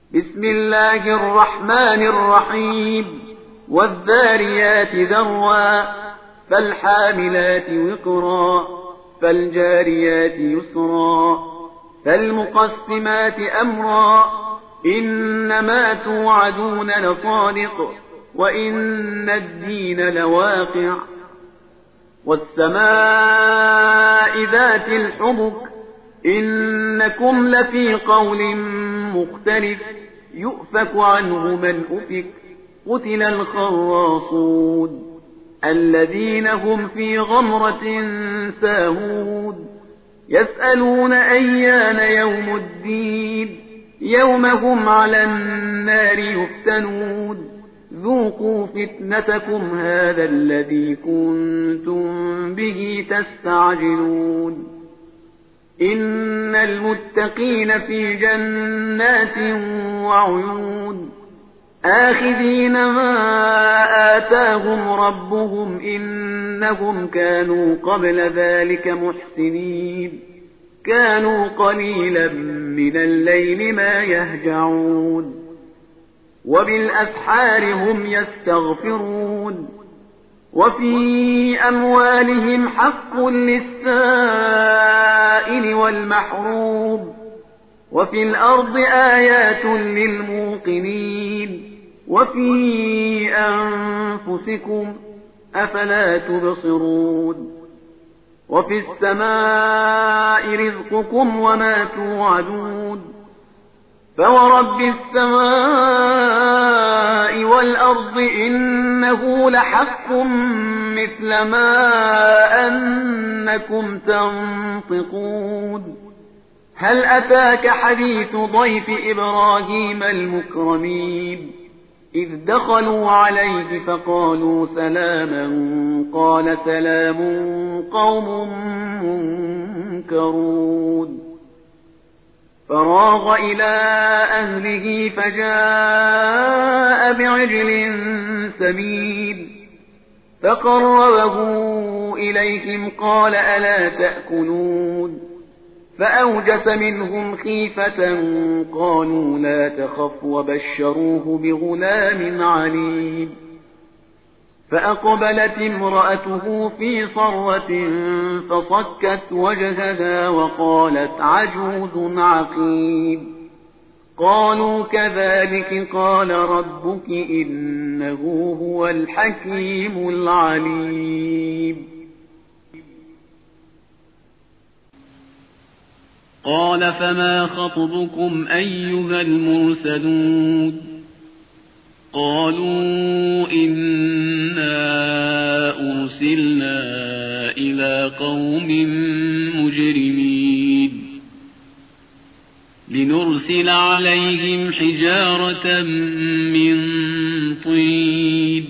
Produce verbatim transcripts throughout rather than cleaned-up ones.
بسم الله الرحمن الرحيم والذاريات ذروا فالحاملات وقرا فالجاريات يسرا فالمقسمات أمرا إنما توعدون لصادق وإن الدين لواقع والسماء ذات الحبك إنكم لفي قول مختلف يؤفك عنه من أفك قتل الخراصون الذين هم في غمرة ساهون يسألون أيان يوم الدين يوم هم على النار يفتنون ذوقوا فتنتكم هذا الذي كنتم به تستعجلون إن المتقين في جنات وعيون آخذين ما آتاهم ربهم إنهم كانوا قبل ذلك محسنين كانوا قليلا من الليل ما يهجعون وبالأسحار هم يستغفرون وفي أموالهم حق للسائل والمحروم وفي الأرض آيات للموقنين وفي أنفسكم أفلا تبصرون وفي السماء رزقكم وما توعدون فورب السماء والأرض إنه لحق مثل ما أنكم تنطقون هل أتاك حديث ضيف إبراهيم المكرمين إذ دخلوا عليه فقالوا سلاما قال سلام قوم منكرون فراغ إلى أهله فجاء بعجل سمين فقربه إليهم قال ألا تأكلون فأوجس منهم خيفة قالوا لا تخف وبشروه بغلام عليم فأقبلت امرأته في صرة فصكت وجهها وقالت عجوز عقيم قالوا كذلك قال ربك إنه هو الحكيم العليم قال فما خطبكم أيها المرسلون قالوا إنا أرسلنا إلى قوم مجرمين لنرسل عليهم حجارة من طين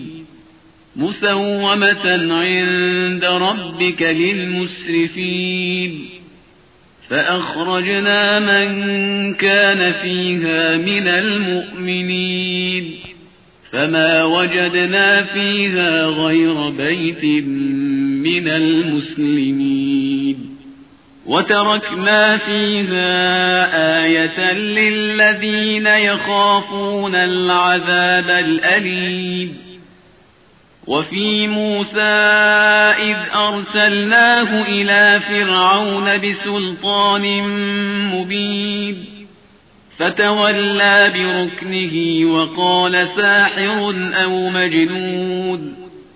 مسومة عند ربك للمسرفين فأخرجنا من كان فيها من المؤمنين فما وجدنا فيها غير بيت من المسلمين وتركنا فيها آية للذين يخافون العذاب الأليم وفي موسى إذ أرسلناه إلى فرعون بسلطان مبين فتولى بركنه وقال ساحر أو مجنون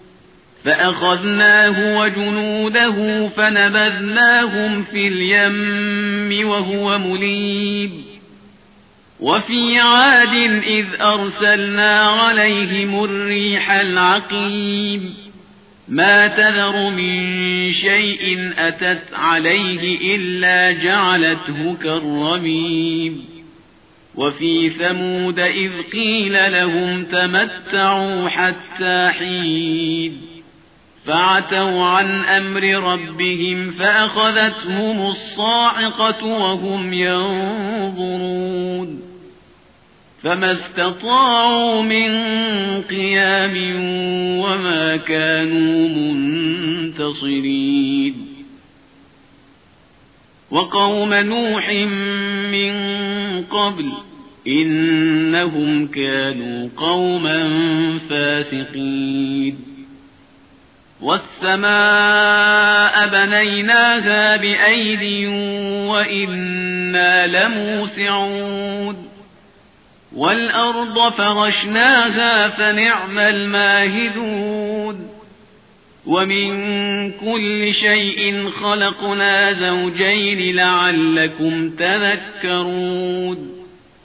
فأخذناه وجنوده فنبذناهم في اليم وهو مليم وفي عاد إذ أرسلنا عليهم الريح العقيم ما تذر من شيء أتت عليه إلا جعلته كالرميم وفي ثمود إذ قيل لهم تمتعوا حتى حين فعتوا عن أمر ربهم فأخذتهم الصاعقة وهم ينظرون فما استطاعوا من قيام وما كانوا منتصرين وقوم نوح من قبل إنهم كانوا قوما فاسقين والسماء بنيناها بأيد وإنا لموسعون والأرض فرشناها فنعم الماهدون ومن كل شيء خلقنا زوجين لعلكم تذكرون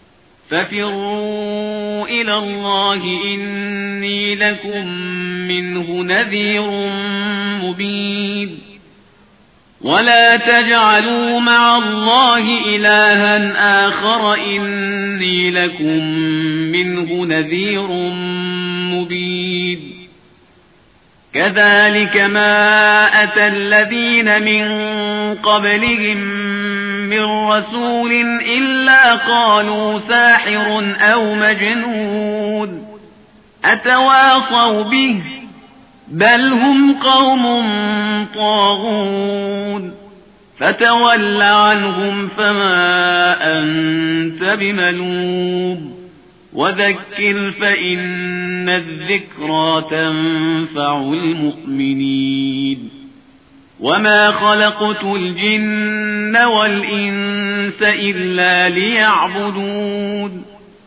ففروا إلى الله إني لكم منه نذير مبين ولا تجعلوا مع الله إلها آخر إني لكم منه نذير مبين كذلك ما أتى الذين من قبلهم من رسول إلا قالوا ساحر أو مجنون أتواصوا به بل هم قوم طاغون فتول عنهم فما أنت بملوم وذكر فإن الذكرى تنفع المؤمنين وما خلقت الجن والإنس إلا ليعبدون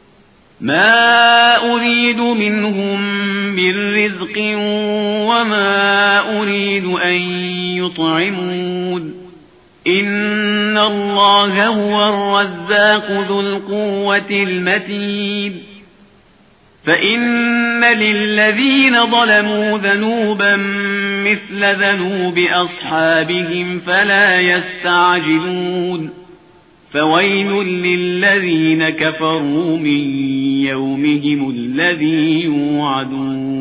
ما أريد منهم من رزق وما أريد أن يطعمون إن الله هو الرزاق ذو القوة المتين فإن للذين ظلموا ذنوبا مثل ذنوب أصحابهم فلا يستعجلون فويل للذين كفروا من يومهم الذي يوعدون